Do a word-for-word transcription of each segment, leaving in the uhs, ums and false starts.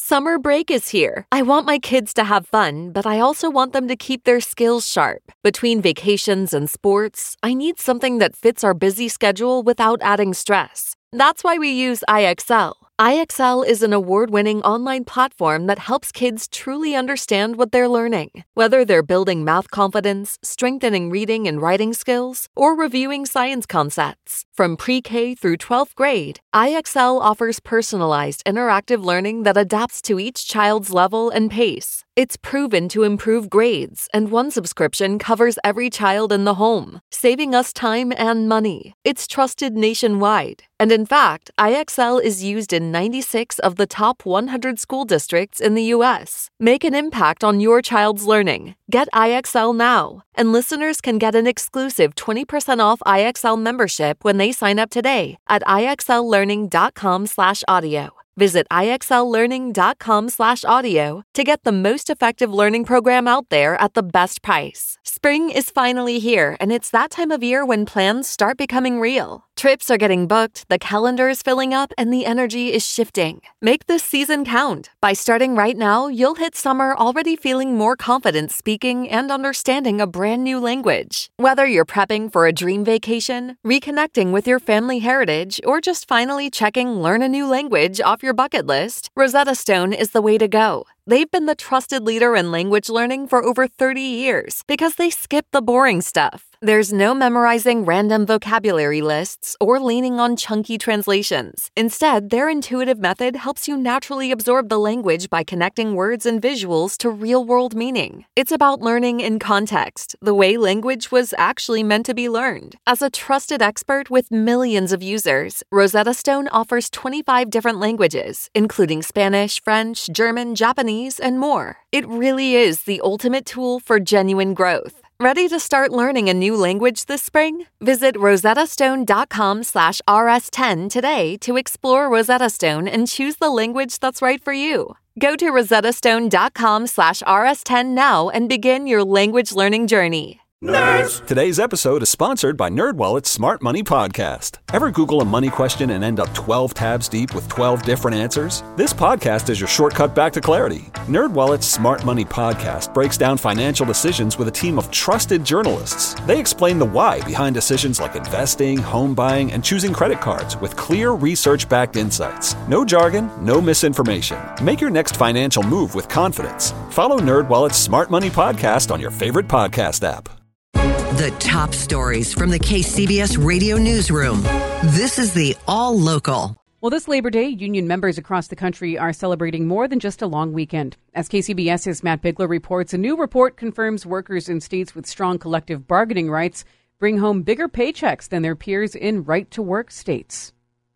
Summer break is here. I want my kids to have fun, but I also want them to keep their skills sharp. Between vacations and sports, I need something that fits our busy schedule without adding stress. That's why we use I X L. I X L is an award-winning online platform that helps kids truly understand what they're learning. Whether they're building math confidence, strengthening reading and writing skills, or reviewing science concepts. From pre-K through twelfth grade, I X L offers personalized interactive learning that adapts to each child's level and pace. It's proven to improve grades, and one subscription covers every child in the home, saving us time and money. It's trusted nationwide. And in fact, I X L is used in ninety-six of the top one hundred school districts in the U S. Make an impact on your child's learning. Get I X L now. And listeners can get an exclusive twenty percent off I X L membership when they sign up today at ixllearning.com slash audio. Visit ixllearning.com slash audio to get the most effective learning program out there at the best price. Spring is finally here, and it's that time of year when plans start becoming real. Trips are getting booked, the calendar is filling up, and the energy is shifting. Make this season count. By starting right now, you'll hit summer already feeling more confident speaking and understanding a brand new language. Whether you're prepping for a dream vacation, reconnecting with your family heritage, or just finally checking learn a new language off your bucket list, Rosetta Stone is the way to go. They've been the trusted leader in language learning for over thirty years because they skip the boring stuff. There's no memorizing random vocabulary lists or leaning on chunky translations. Instead, their intuitive method helps you naturally absorb the language by connecting words and visuals to real-world meaning. It's about learning in context, the way language was actually meant to be learned. As a trusted expert with millions of users, Rosetta Stone offers twenty-five different languages, including Spanish, French, German, Japanese, and more. It really is the ultimate tool for genuine growth. Ready to start learning a new language this spring? Visit rosettastone.com slash rs10 today to explore Rosetta Stone and choose the language that's right for you. Go to rosettastone.com slash rs10 now and begin your language learning journey. Nerds! Today's episode is sponsored by NerdWallet's Smart Money Podcast. Ever Google a money question and end up twelve tabs deep with twelve different answers? This podcast is your shortcut back to clarity. NerdWallet's Smart Money Podcast breaks down financial decisions with a team of trusted journalists. They explain the why behind decisions like investing, home buying, and choosing credit cards with clear research-backed insights. No jargon, no misinformation. Make your next financial move with confidence. Follow NerdWallet's Smart Money Podcast on your favorite podcast app. The top stories from the K C B S Radio Newsroom. This is the All Local. Well, this Labor Day, union members across the country are celebrating more than just a long weekend. As KCBS's Matt Bigler reports, a new report confirms workers in states with strong collective bargaining rights bring home bigger paychecks than their peers in right-to-work states.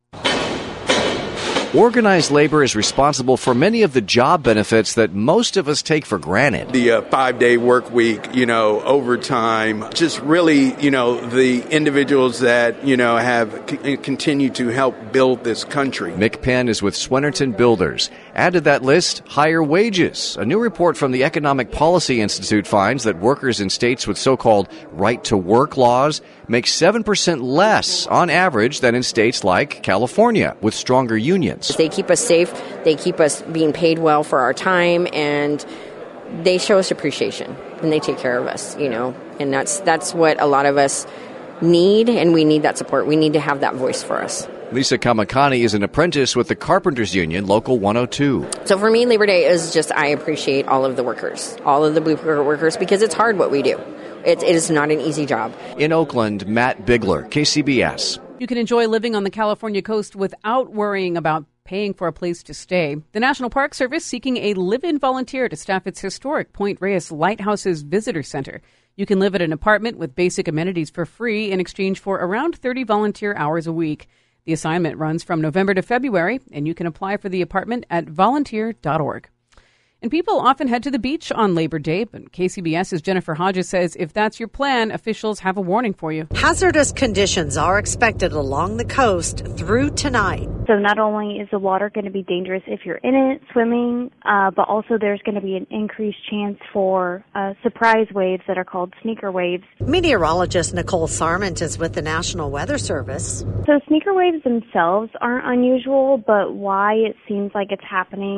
Organized labor is responsible for many of the job benefits that most of us take for granted. The uh, five-day work week, you know, overtime, just really, you know, the individuals that, you know, have c- continued to help build this country. Mick Penn is with Swenerton Builders. Add to that list, higher wages. A new report from the Economic Policy Institute finds that workers in states with so-called right-to-work laws make seven percent less on average than in states like California with stronger unions. They keep us safe, they keep us being paid well for our time, and they show us appreciation, and they take care of us, you know, and that's that's what a lot of us need, and we need that support. We need to have that voice for us. Lisa Kamakani is an apprentice with the Carpenters Union, Local one oh two. So for me, Labor Day is just, I appreciate all of the workers, all of the blue collar workers, because it's hard what we do. It, it is not an easy job. In Oakland, Matt Bigler, K C B S. You can enjoy living on the California coast without worrying about paying for a place to stay. The National Park Service seeking a live-in volunteer to staff its historic Point Reyes Lighthouse's Visitor Center. You can live at an apartment with basic amenities for free in exchange for around thirty volunteer hours a week. The assignment runs from November to February, and you can apply for the apartment at volunteer dot org. And people often head to the beach on Labor Day, but KCBS's Jennifer Hodges says if that's your plan, officials have a warning for you. Hazardous conditions are expected along the coast through tonight. So not only is the water going to be dangerous if you're in it, swimming, uh, but also there's going to be an increased chance for uh, surprise waves that are called sneaker waves. Meteorologist Nicole Sarment is with the National Weather Service. So sneaker waves themselves aren't unusual, but why it seems like it's happening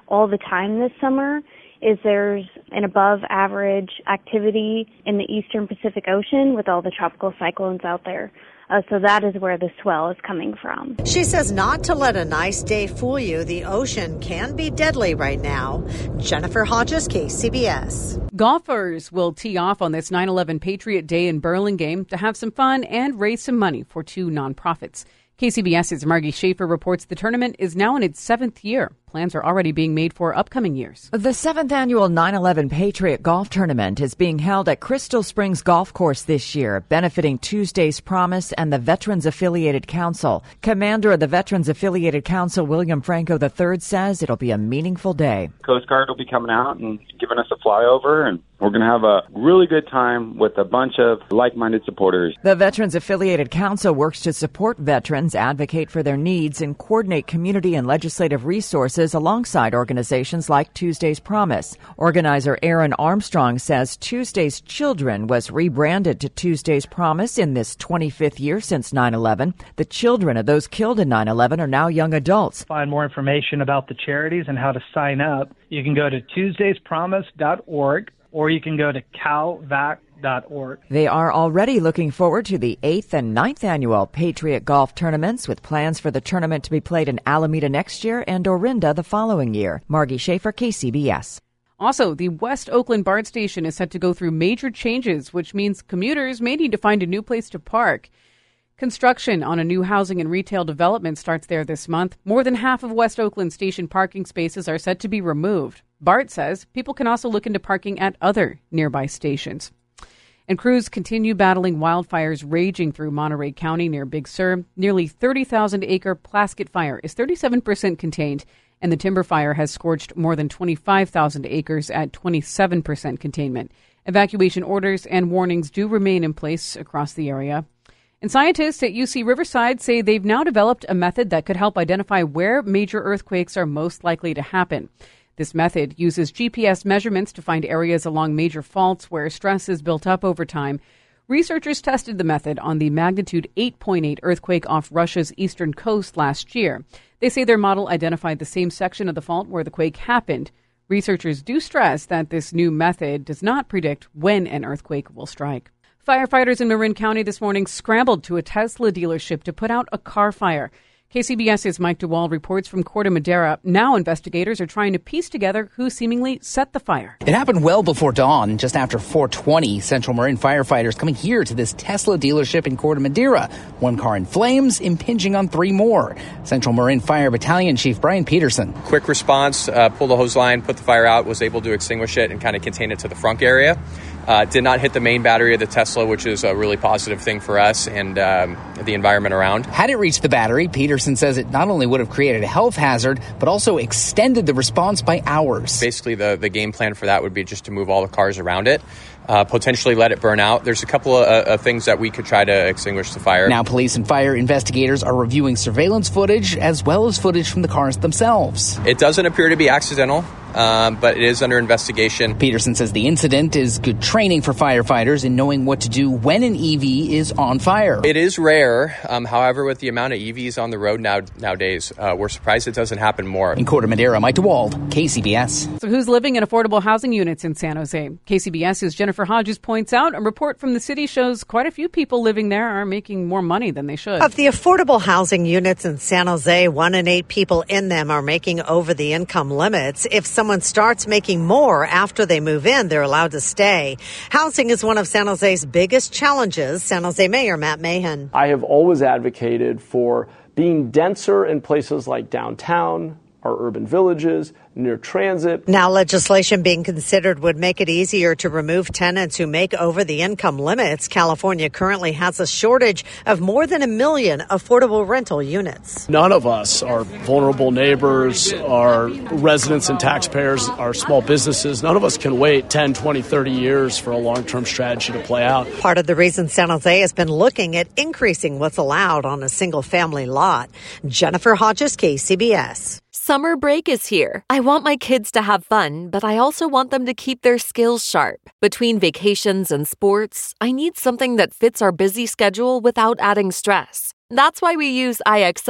all the time this summer is there's an above average activity in the eastern Pacific Ocean with all the tropical cyclones out there. Uh, so that is where the swell is coming from. She says not to let a nice day fool you. The ocean can be deadly right now. Jennifer Hodges, K C B S. Golfers will tee off on this nine eleven Patriot Day in Burlingame to have some fun and raise some money for two nonprofits. KCBS's Margie Schaefer reports the tournament is now in its seventh year. Plans are already being made for upcoming years. The seventh annual nine eleven Patriot Golf Tournament is being held at Crystal Springs Golf Course this year, benefiting Tuesday's Promise and the Veterans Affiliated Council. Commander of the Veterans Affiliated Council, William Franco the third, says it'll be a meaningful day. Coast Guard will be coming out and giving us a flyover, and we're going to have a really good time with a bunch of like-minded supporters. The Veterans Affiliated Council works to support veterans, advocate for their needs, and coordinate community and legislative resources alongside organizations like Tuesday's Promise. Organizer Aaron Armstrong says Tuesday's Children was rebranded to Tuesday's Promise in this twenty-fifth year since nine eleven. The children of those killed in nine eleven are now young adults. Find more information about the charities and how to sign up. You can go to tuesdays promise dot org or you can go to cal vac dot org. They are already looking forward to the eighth and ninth annual Patriot Golf Tournaments, with plans for the tournament to be played in Alameda next year and Orinda the following year. Margie Schaefer, K C B S. Also, the West Oakland BART station is set to go through major changes, which means commuters may need to find a new place to park. Construction on a new housing and retail development starts there this month. More than half of West Oakland station parking spaces are set to be removed. BART says people can also look into parking at other nearby stations. And crews continue battling wildfires raging through Monterey County near Big Sur. Nearly thirty thousand acre Plaskett fire is thirty-seven percent contained, and the timber fire has scorched more than twenty-five thousand acres at twenty-seven percent containment. Evacuation orders and warnings do remain in place across the area. And scientists at U C Riverside say they've now developed a method that could help identify where major earthquakes are most likely to happen. This method uses G P S measurements to find areas along major faults where stress is built up over time. Researchers tested the method on the magnitude eight point eight earthquake off Russia's eastern coast last year. They say their model identified the same section of the fault where the quake happened. Researchers do stress that this new method does not predict when an earthquake will strike. Firefighters in Marin County this morning scrambled to a Tesla dealership to put out a car fire. KCBS's Mike DeWald reports from Corte Madera. Now investigators are trying to piece together who seemingly set the fire. It happened well before dawn, just after four twenty. Central Marin firefighters coming here to this Tesla dealership in Corte Madera. One car in flames, impinging on three more. Central Marin Fire Battalion Chief Brian Peterson. Quick response, uh, pulled the hose line, put the fire out, was able to extinguish it and kind of contain it to the front area. Uh, did not hit the main battery of the Tesla, which is a really positive thing for us and um, the environment around. Had it reached the battery, Peterson says it not only would have created a health hazard, but also extended the response by hours. Basically, the, the game plan for that would be just to move all the cars around it, uh, potentially let it burn out. There's a couple of, uh, of things that we could try to extinguish the fire. Now, police and fire investigators are reviewing surveillance footage as well as footage from the cars themselves. It doesn't appear to be accidental. Um, but it is under investigation. Peterson says the incident is good training for firefighters in knowing what to do when an E V is on fire. It is rare. Um, however, with the amount of E Vs on the road now nowadays, uh, we're surprised it doesn't happen more. In Corte Madera, Mike DeWald, K C B S. So who's living in affordable housing units in San Jose? KCBS's Jennifer Hodges points out a report from the city shows quite a few people living there are making more money than they should. Of the affordable housing units in San Jose, one in eight people in them are making over the income limits. If someone starts making more after they move in, they're allowed to stay. Housing is one of San Jose's biggest challenges. San Jose Mayor Matt Mahan. I have always advocated for being denser in places like downtown, our urban villages, near transit. Now legislation being considered would make it easier to remove tenants who make over the income limits. California currently has a shortage of more than a million affordable rental units. None of us, our vulnerable neighbors, our residents and taxpayers, our small businesses, none of us can wait ten, twenty, thirty years for a long-term strategy to play out. Part of the reason San Jose has been looking at increasing what's allowed on a single-family lot. Jennifer Hodges, K C B S. Summer break is here. I want my kids to have fun, but I also want them to keep their skills sharp. Between vacations and sports, I need something that fits our busy schedule without adding stress. That's why we use I X L.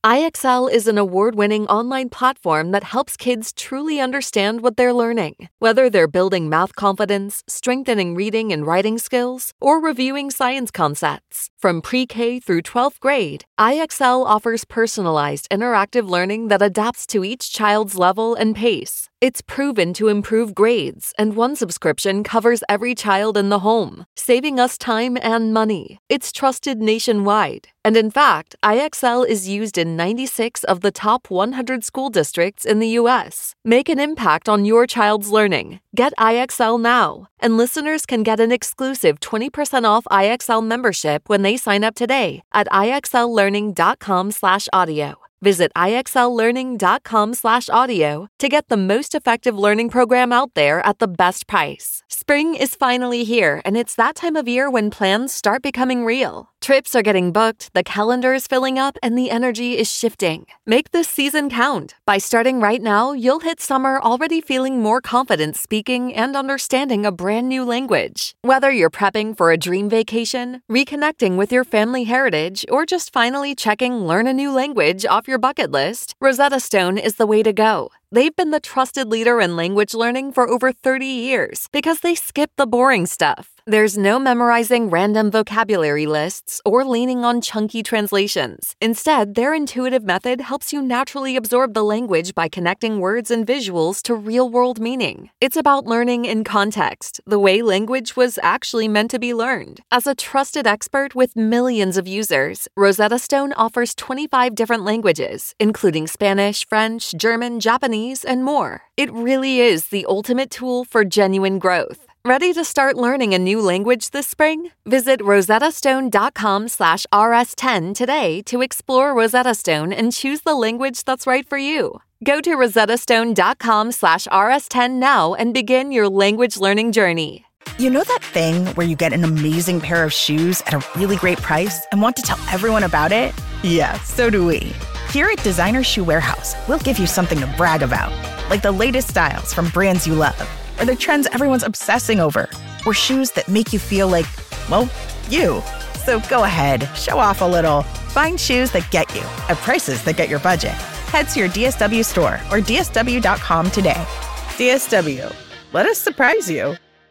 I X L is an award-winning online platform that helps kids truly understand what they're learning. Whether they're building math confidence, strengthening reading and writing skills, or reviewing science concepts. From pre-K through twelfth grade, I X L offers personalized interactive learning that adapts to each child's level and pace. It's proven to improve grades, and one subscription covers every child in the home, saving us time and money. It's trusted nationwide. And in fact, I X L is used in ninety-six of the top one hundred school districts in the U S. Make an impact on your child's learning. Get I X L now. And listeners can get an exclusive twenty percent off I X L membership when they sign up today at ixllearning.com slash audio. Visit ixllearning.com slash audio to get the most effective learning program out there at the best price. Spring is finally here, and it's that time of year when plans start becoming real. Trips are getting booked, the calendar is filling up, and the energy is shifting. Make this season count. By starting right now, you'll hit summer already feeling more confident speaking and understanding a brand new language. Whether you're prepping for a dream vacation, reconnecting with your family heritage, or just finally checking learn a new language off your bucket list, Rosetta Stone is the way to go. They've been the trusted leader in language learning for over thirty years because they skip the boring stuff. There's no memorizing random vocabulary lists or leaning on chunky translations. Instead, their intuitive method helps you naturally absorb the language by connecting words and visuals to real-world meaning. It's about learning in context, the way language was actually meant to be learned. As a trusted expert with millions of users, Rosetta Stone offers twenty-five different languages, including Spanish, French, German, Japanese, and more. It really is the ultimate tool for genuine growth. Ready to start learning a new language this spring? Visit rosettastone.com slash rs10 today to explore Rosetta Stone and choose the language that's right for you. Go to rosettastone.com slash rs10 now and begin your language learning journey. You know that thing where you get an amazing pair of shoes at a really great price and want to tell everyone about it? Yeah, so do we. Here at Designer Shoe Warehouse, we'll give you something to brag about, like the latest styles from brands you love, or the trends everyone's obsessing over, or shoes that make you feel like, well, you. So go ahead, show off a little. Find shoes that get you at prices that get your budget. Head to your D S W store or D S W dot com today. D S W, let us surprise you.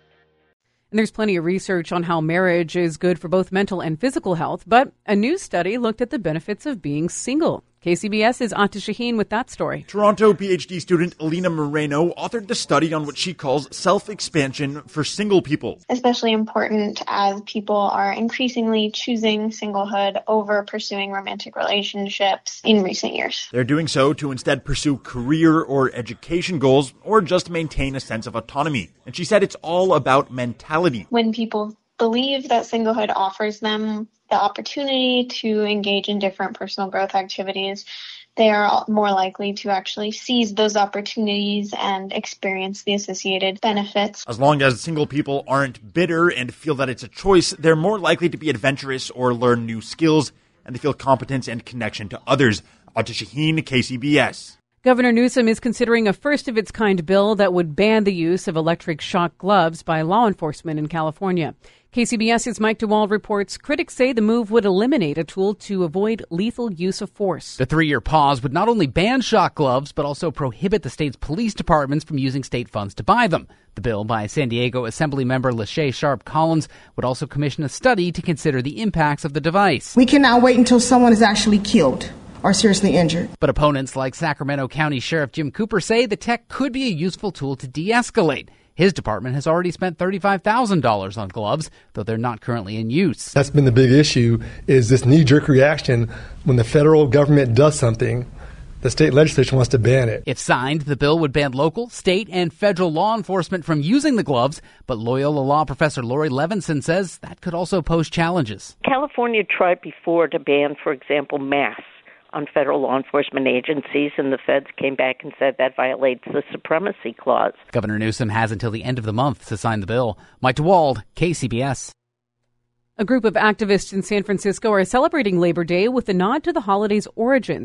And there's plenty of research on how marriage is good for both mental and physical health, but a new study looked at the benefits of being single. KCBS's Ata Shaheen with that story. Toronto PhD student Alina Moreno authored the study on what she calls self-expansion for single people. Especially important as people are increasingly choosing singlehood over pursuing romantic relationships in recent years. They're doing so to instead pursue career or education goals or just maintain a sense of autonomy. And she said it's all about mentality. When people believe that singlehood offers them the opportunity to engage in different personal growth activities, they are more likely to actually seize those opportunities and experience the associated benefits. As long as single people aren't bitter and feel that it's a choice, they're more likely to be adventurous or learn new skills, and they feel competence and connection to others. Ata Shaheen, K C B S. Governor Newsom is considering a first-of-its-kind bill that would ban the use of electric shock gloves by law enforcement in California. KCBS's Mike DeWald reports critics say the move would eliminate a tool to avoid lethal use of force. The three-year pause would not only ban shock gloves, but also prohibit the state's police departments from using state funds to buy them. The bill by San Diego Assembly member Lachey Sharp Collins would also commission a study to consider the impacts of the device. We cannot wait until someone is actually killed or seriously injured. But opponents like Sacramento County Sheriff Jim Cooper say the tech could be a useful tool to de-escalate. His department has already spent thirty-five thousand dollars on gloves, though they're not currently in use. That's been the big issue, is this knee-jerk reaction when the federal government does something, the state legislature wants to ban it. If signed, the bill would ban local, state, and federal law enforcement from using the gloves, but Loyola Law professor Lori Levinson says that could also pose challenges. California tried before to ban, for example, masks on federal law enforcement agencies, and the feds came back and said that violates the Supremacy Clause. Governor Newsom has until the end of the month to sign the bill. Mike DeWald, K C B S. A group of activists in San Francisco are celebrating Labor Day with a nod to the holiday's origins.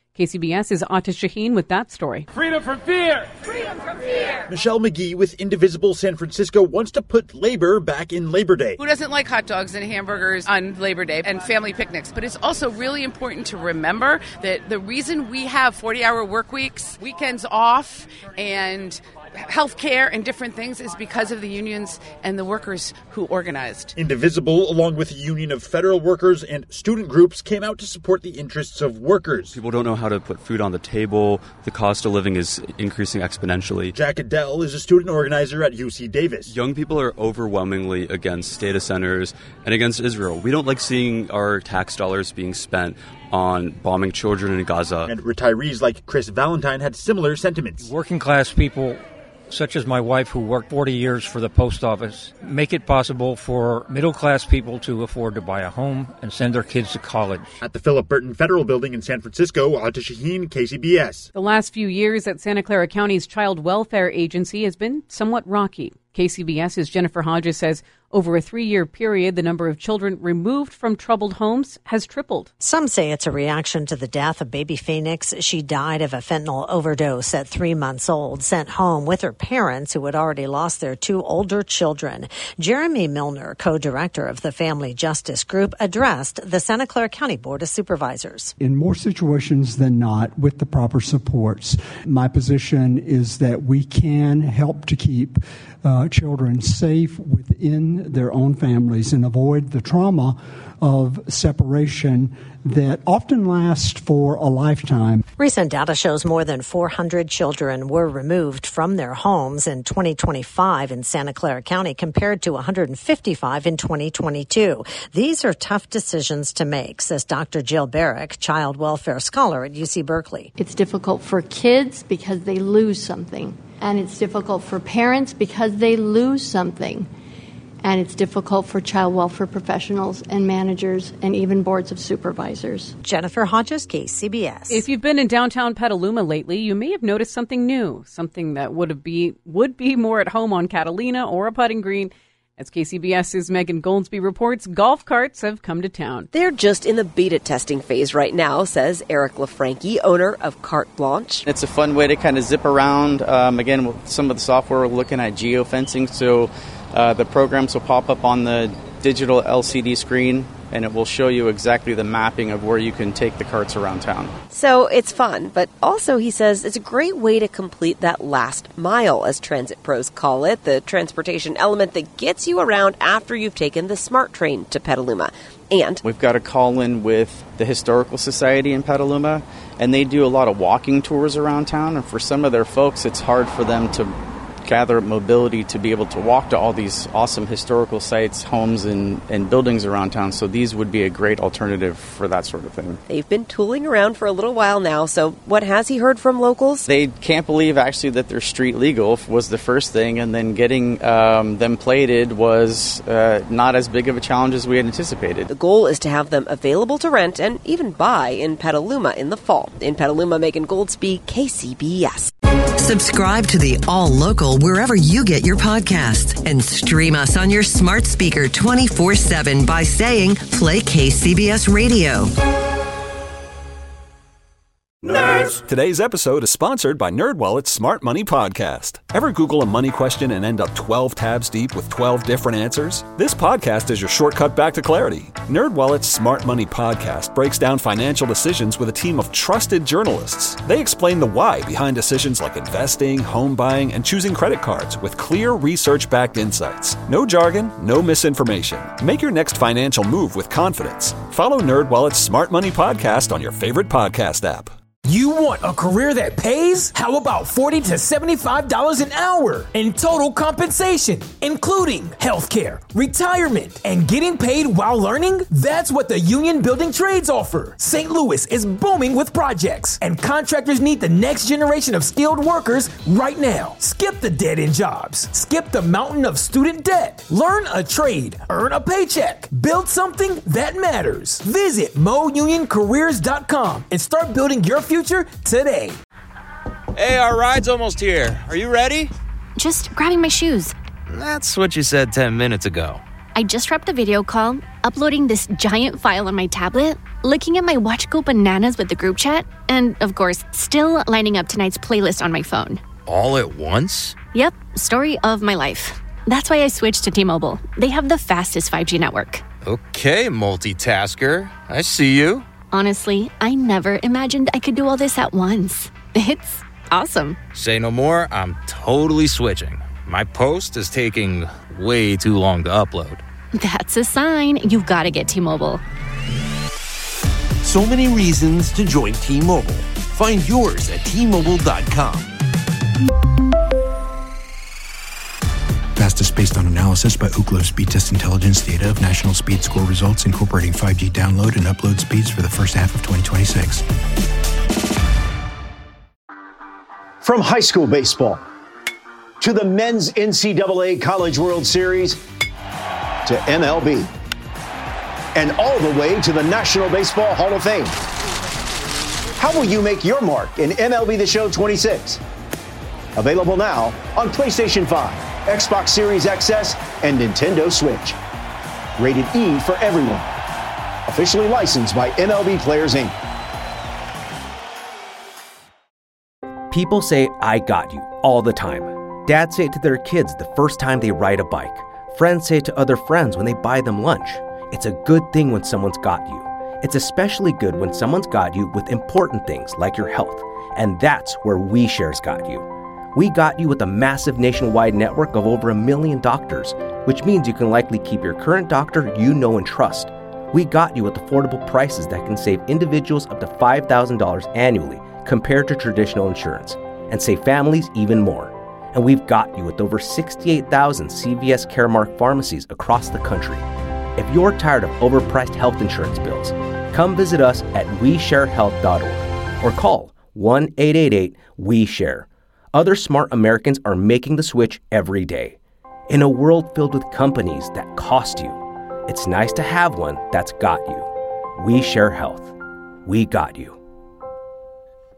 KCBS's Atif Shaheen with that story. Freedom from fear! Freedom from fear! Michelle McGee with Indivisible San Francisco wants to put labor back in Labor Day. Who doesn't like hot dogs and hamburgers on Labor Day and family picnics? But it's also really important to remember that the reason we have forty-hour work weeks, weekends off, and health care and different things is because of the unions and the workers who organized. Indivisible, along with a union of federal workers and student groups, came out to support the interests of workers. People don't know how to put food on the table. The cost of living is increasing exponentially. Jack Adele is a student organizer at U C Davis. Young people are overwhelmingly against data centers and against Israel. We don't like seeing our tax dollars being spent on bombing children in Gaza. And retirees like Chris Valentine had similar sentiments. Working class people, such as my wife, who worked forty years for the post office, make it possible for middle-class people to afford to buy a home and send their kids to college. At the Philip Burton Federal Building in San Francisco, Atif Shaheen, K C B S. The last few years at Santa Clara County's Child Welfare Agency has been somewhat rocky. KCBS's Jennifer Hodges says over a three-year period, the number of children removed from troubled homes has tripled. Some say it's a reaction to the death of baby Phoenix. She died of a fentanyl overdose at three months old, sent home with her parents who had already lost their two older children. Jeremy Milner, co-director of the Family Justice Group, addressed the Santa Clara County Board of Supervisors. In more situations than not, with the proper supports, my position is that we can help to keep uh, children safe within their own families and avoid the trauma of separation that often lasts for a lifetime. Recent data shows more than four hundred children were removed from their homes in twenty twenty-five in Santa Clara County compared to one hundred fifty-five in twenty twenty-two. These are tough decisions to make, says Doctor Jill Barrick, child welfare scholar at U C Berkeley. It's difficult for kids because they lose something, and it's difficult for parents because they lose something. And it's difficult for child welfare professionals and managers and even boards of supervisors. Jennifer Hodges, K C B S. If you've been in downtown Petaluma lately, you may have noticed something new, something that would have be would be more at home on Catalina or a putting green. As KCBS's Megan Goldsby reports, golf carts have come to town. They're just in the beta testing phase right now, says Eric LaFranchi, owner of Carte Blanche. It's a fun way to kind of zip around. Um, again, with some of the software, we're looking at geofencing, so uh, the programs will pop up on the digital L C D screen, and it will show you exactly the mapping of where you can take the carts around town. So it's fun, but also, he says, it's a great way to complete that last mile, as transit pros call it, the transportation element that gets you around after you've taken the SMART train to Petaluma. And we've got a call-in with the Historical Society in Petaluma, and they do a lot of walking tours around town, and for some of their folks, it's hard for them to gather mobility to be able to walk to all these awesome historical sites, homes, and, and buildings around town. So these would be a great alternative for that sort of thing. They've been tooling around for a little while now. So what has he heard from locals? They can't believe actually that they're street legal was the first thing. And then getting um, them plated was uh, not as big of a challenge as we had anticipated. The goal is to have them available to rent and even buy in Petaluma in the fall. In Petaluma, Megan Goldsby, K C B S. Subscribe to the All Local wherever you get your podcasts and stream us on your smart speaker twenty-four seven by saying play K C B S Radio. Nerds! Today's episode is sponsored by NerdWallet's Smart Money Podcast. Ever Google a money question and end up twelve tabs deep with twelve different answers? This podcast is your shortcut back to clarity. NerdWallet's Smart Money Podcast breaks down financial decisions with a team of trusted journalists. They explain the why behind decisions like investing, home buying, and choosing credit cards with clear research-backed insights. No jargon, no misinformation. Make your next financial move with confidence. Follow NerdWallet's Smart Money Podcast on your favorite podcast app. You want a career that pays? How about forty to seventy-five dollars an hour in total compensation, including healthcare, retirement, and getting paid while learning? That's what the Union Building Trades offer. Saint Louis is booming with projects, and contractors need the next generation of skilled workers right now. Skip the dead-end jobs. Skip the mountain of student debt. Learn a trade. Earn a paycheck. Build something that matters. Visit mo union careers dot com and start building your future today. Hey, our ride's almost here. Are you ready? Just grabbing my shoes. That's what you said ten minutes ago. I just wrapped a video call, uploading this giant file on my tablet, looking at my watch go bananas with the group chat, and, of course, still lining up tonight's playlist on my phone. All at once? Yep, story of my life. That's why I switched to T-Mobile. They have the fastest five G network. Okay, multitasker. I see you. Honestly, I never imagined I could do all this at once. It's awesome. Say no more, I'm totally switching. My post is taking way too long to upload. That's a sign. You've got to get T-Mobile. So many reasons to join T-Mobile. Find yours at T Mobile dot com. Fastest based on analysis by Ookla Speed Test Intelligence data of national speed score results incorporating five G download and upload speeds for the first half of twenty twenty-six. From high school baseball to the men's N C double A College World Series to M L B and all the way to the National Baseball Hall of Fame. How will you make your mark in M L B The Show twenty-six? Available now on PlayStation five, Xbox Series X S, and Nintendo Switch. Rated E for everyone. Officially licensed by M L B Players, Incorporated. People say, "I got you," all the time. Dads say it to their kids the first time they ride a bike. Friends say it to other friends when they buy them lunch. It's a good thing when someone's got you. It's especially good when someone's got you with important things like your health. And that's where WeShare's got you. We got you with a massive nationwide network of over a million doctors, which means you can likely keep your current doctor you know and trust. We got you with affordable prices that can save individuals up to five thousand dollars annually compared to traditional insurance, and save families even more. And we've got you with over sixty-eight thousand C V S Caremark pharmacies across the country. If you're tired of overpriced health insurance bills, come visit us at we share health dot org or call one eight eight eight W E SHARE. Other smart Americans are making the switch every day. In a world filled with companies that cost you, it's nice to have one that's got you. We Share Health. We got you.